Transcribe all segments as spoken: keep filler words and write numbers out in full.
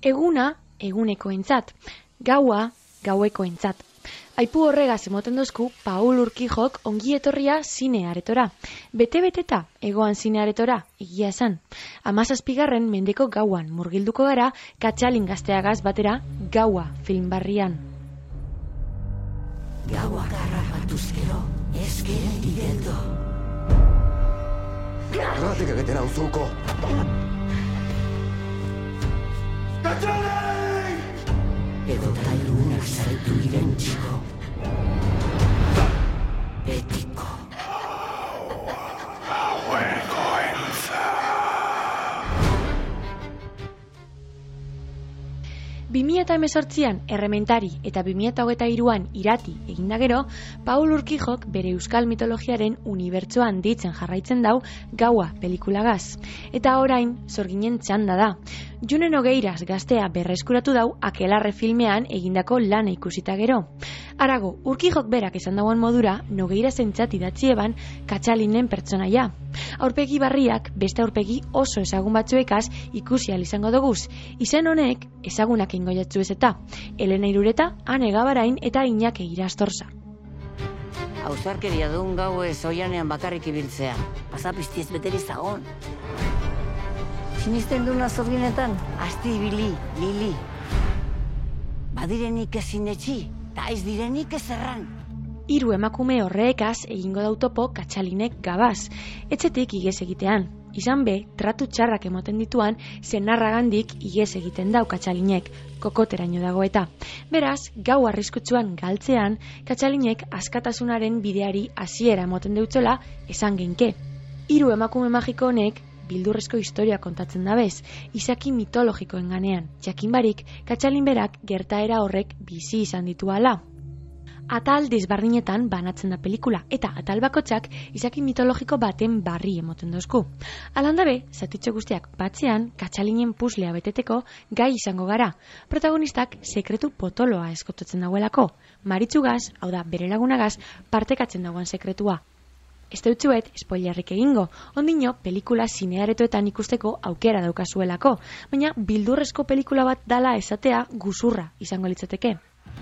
Eguna, egunekoentzat, gaua, gauekoentzat. Aipu horregaz emoten dozku Paul Urquijok ongi etorria zine aretora. Bete-beteta egoan zine aretora, egia esan. Hamazazpigarren mendeko gauan murgilduko gara Katxalin gazteagaz batera gaua filmbarrian. Gaua garrabatuzkero, ezkeren bideldo. Gratik egiten hauzuko. Katxalin! Edo tailunak zaitu irentziko. Betiko. bi mila hemezortzian Errementari eta bi mila hogeita hiruan Irati eginda gero, Paul Urquijok bere euskal mitologiaren unibertsoan ditzen jarraitzen dau gaua pelikulagaz. Eta orain, Sorginen txanda da. June Nogeiras gaztea berreskuratu dau Akelarre filmean egindako lana ikusita gero. Arago, Urquijok berak esan dagoen modura, Nogeirasen txat idatzi eban Katxalinen pertsonaia. Aurpegi barriak beste aurpegi oso ezagun batzuekaz ikusi ahal izango doguz. Izen honek ezagunak ingo jatzu ez eta Elena Irureta, Ane Gabarain eta Iñaki Irastorza. Ausarkeria duen gau ez oianean bakarrik ibiltzea. Pasapiztiez beteri zagon. Sinisten duna Sorginetan, asti ibili, lili. Badirenik ezin etxi, ta ez direnik ez erran. Hiru emakume horreekaz egingo dautopo Katxalinek gabaz, etxetik igez egitean. Izan be, tratu txarrak emoten dituan, zenarragandik igez egiten dau Katxalinek, kokoteraino dago eta. Beraz, gau arriskutsuan galtzean, Katxalinek askatasunaren bideari hasiera emoten deutzola esan genke. Hiru emakume magiko honek, bildurrezko historia kontatzen dabez, izaki mitologikoen ganean, jakinbarik, Katxalin berak gertaera horrek bizi izan ditu ala. Atal desbardinetan banatzen da pelikula, eta atal bakotzak izaki mitologiko baten barri emoten dozku. Alandabe, zatitxo guztiak batzean, Katxalinen puslea beteteko gai izango gara. Protagonistak sekretu potoloa eskototzen dagoelako. Maritzugaz, hau da bere lagunagaz, partekatzen dagoen sekretua. Ez deutzuet, spoilerrik egingo, ondino pelikula zinearetoetan ikusteko aukera daukazuelako, baina bildurrezko pelikula bat dala esatea guzurra izango litzateke.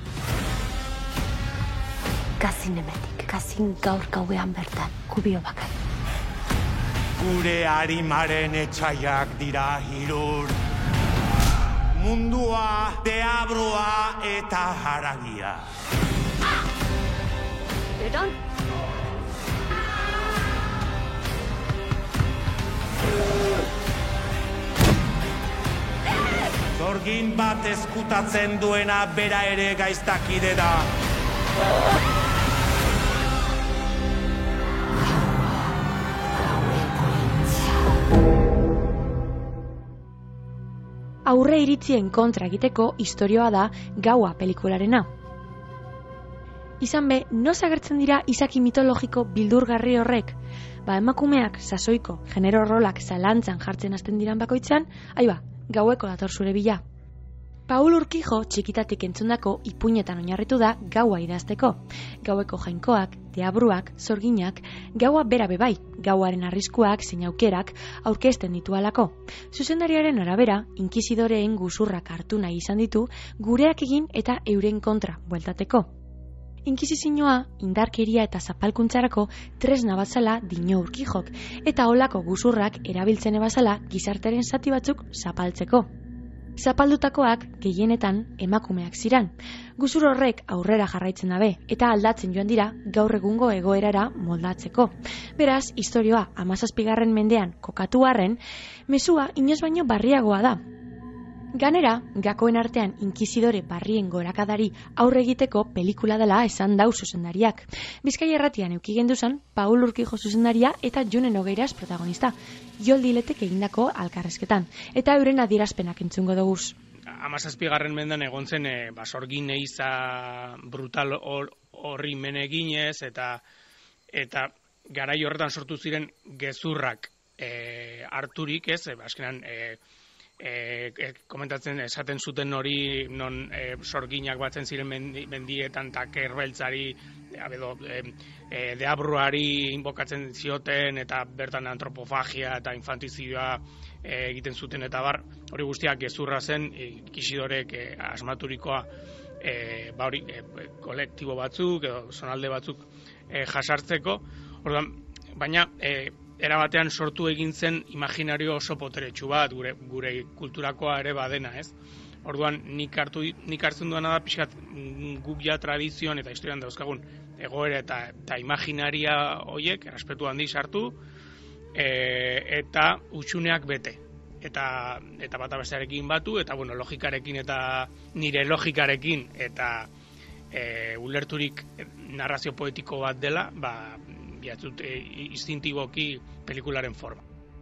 Kazin emetik, kazin gaur gauean bertan, kubio bakar. Gure arimaren etxaiak dira hirur. Mundua, deabroa eta haragia. Eran? Sorgin bat eskutatzen duena bera ere gaiztakide da. Aurre iritzien kontra egiteko istorioa da gaua pelikularena. Izan be, noz agertzen dira izaki mitologiko bildurgarri horrek? Ba, emakumeak sasoiko genero rolak zalantzan jartzen hasten diran bakoitzan, aiba, gaueko dator zure bila. Paul Urquijo txikitatik entzundako ipuinetan oinarritu da gaua idazteko. Gaueko jainkoak, deabruak, sorginak, gaua bera bebai, gauaren arriskuak, zein aukerak aurkezten ditualako. Zuzendariaren arabera, inkizidoreen guzurrak hartu nahi izan ditu, gureak egin eta euren kontra bueltateko. Inkisizioa, indarkeria eta zapalkuntzarako tresna batzala dino Urquijok, eta holako guzurrak erabiltzen ebazala gizarteren zati batzuk zapaltzeko. Zapaldutakoak gehienetan emakumeak ziran. Guzur horrek aurrera jarraitzen dabe eta aldatzen joan dira gaur egungo egoerara moldatzeko. Beraz, istorioa hamazazpigarren mendean kokatu arren, mezua inoz baino barriagoa da. Ganera, gakoen artean inkizidore barrien gorakadari aurre egiteko pelikula dela esan dau zuzendariak. Bizkaia Irratian eduki genduzan Paul Urquijo zuzendaria eta June Nogeiras protagonista, Joldi Letek egindako alkarrezketan, eta euren adierazpenak entzungo doguz. Hamazazpigarren mendean egon zen e, ba, Sorgin eiza brutal horri men eginez, eta eta garai horretan sortu ziren gezurrak e, harturik, ez, e, azkenan e, e, e, komentatzen esaten zuten hori non e, sorginak batzen ziren mendi, mendietan eta kerbeltzari edo e, e, deabruari inbokatzen zioten eta bertan antropofagia eta infantizioa e, egiten zuten eta bar, hori guztiak gezurra zen ikisidorek e, asmaturikoa e, ba hori e, kolektibo batzuk edo zonalde batzuk e, jasartzeko, orduan, baina e, era batean sortu egin zen imaginario oso poteretsu bat, gure, gure kulturakoa ere badena, ez? Orduan, nik hartu nik hartzen duena da pixkat guk ja tradizioan eta historian dauzkagun egoera eta, eta imaginaria horiek, errespetu handi sartu, e, eta utxuneak bete. Eta, eta bata bestearekin batu, eta bueno, logikarekin eta nire logikarekin, eta e, ulerturik narrazio poetiko bat dela, ba, biatzut e, instintiboki pelikularen forma.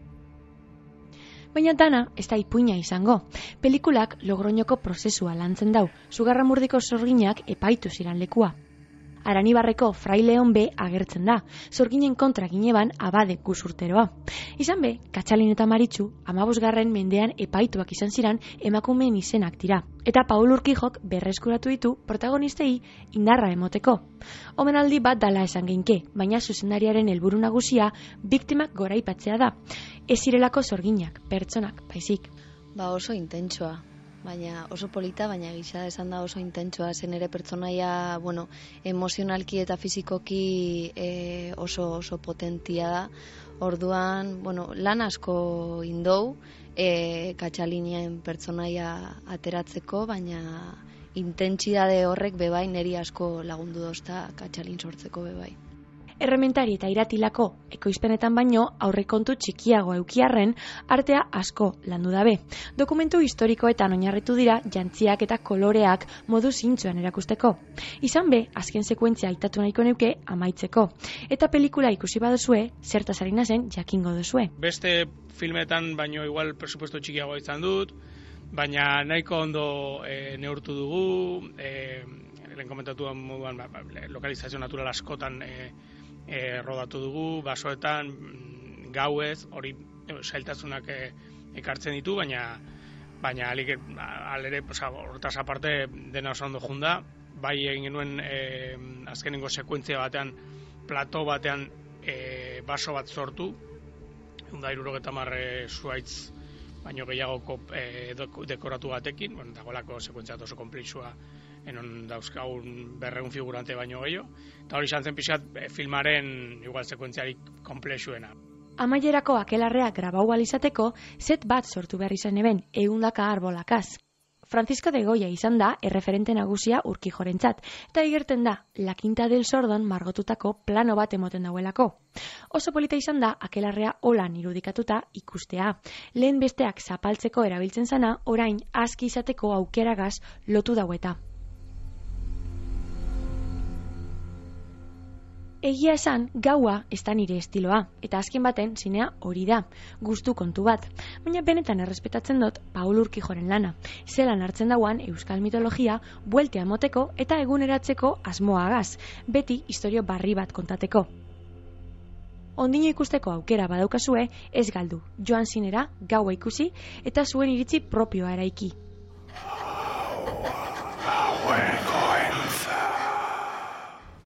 Baina dana ez da ipuina izango. Pelikulak Logroñoko prozesua lantzen dau, Zugarramurdiko sorginak epaitu ziran lekua. Aranibarreko Frai Leon be agertzen da, sorginen kontra gineban abade guzurteroa. Izan be, Katxalin eta Maritxu, amabosgarren mendean epaituak izan ziran emakumeen izenak dira. Eta Paul Urquijok berreskuratu ditu protagonistei indarra emoteko. Omenaldi bat dala esan geinke, baina zuzendariaren helburu nagusia biktimak goraipatzea da. Ez zirelako sorginak, pertsonak, baizik. Ba oso intentsoa. Baina oso polita, baina gisa esan da oso intentsoa, zen ere pertsonaia, bueno, emozionalki eta fizikoki e, oso oso potentia da. Orduan, bueno, lan asko indou, e, Katxalinien pertsonaia ateratzeko, baina intentsitate horrek bebai neri asko lagundu dozta Katxalin sortzeko bebai. Errementari eta iratilako ekoizpenetan baino aurrekontu txikiago eukiarren artea asko landu dabe. Dokumentu historikoetan oinarritu dira jantziak eta koloreak modu zintzuan erakusteko. Izan be, azken sekuentzia aitatu nahiko neuke amaitzeko. Eta pelikula ikusi baduzue, zertaz ari nazen jakingo duzue. Beste filmetan baino igual presupuesto txikiago izan dut, baina nahiko ondo e, neurtu dugu, e, lehen komentatu moduan ba, lokalizazio natural askotan e, E, rodatu dugu, basoetan, gauez, hori zailtasunak e, ekartzen ditu, baina baina alik, alere, horretaz aparte dena oso ondo junda, bai egin genuen e, azkenengo sekuentzia batean, plato batean e, baso bat sortu, da hirurogeta hamar zuaitz baino gehiagoko e, dekoratu batekin, bueno, dagoelako sekuentzia oso konplexua, enon dauzkagun berreun figurante baino gehiago, eta hori izan zen pixat filmaren igual sekuentziarik konplexuena. Amaierako akelarrea grabau alizateko, set bat sortu behar izan eben, ehundaka arbolakaz. Francisco de Goya izan da erreferente nagusia Urquijorentzat, eta igerten da La Quinta del Sordon margotutako plano bat emoten dauelako. Oso polita izan da akelarrea holan irudikatuta ikustea. Lehen besteak zapaltzeko erabiltzen zana, orain aski izateko aukeragaz lotu daueta. Egia esan, gaua ez da nire estiloa, eta azken baten zinea hori da, gustu kontu bat. Baina benetan errespetatzen dut Paul Urquijoren lana. Zelan hartzen dauan euskal mitologia bueltea moteko eta eguneratzeko asmoagaz, beti istorio barri bat kontateko. Ondino ikusteko aukera badaukazue, ez galdu, joan zinera, gaua ikusi, eta zuen iritzi propioa eraiki.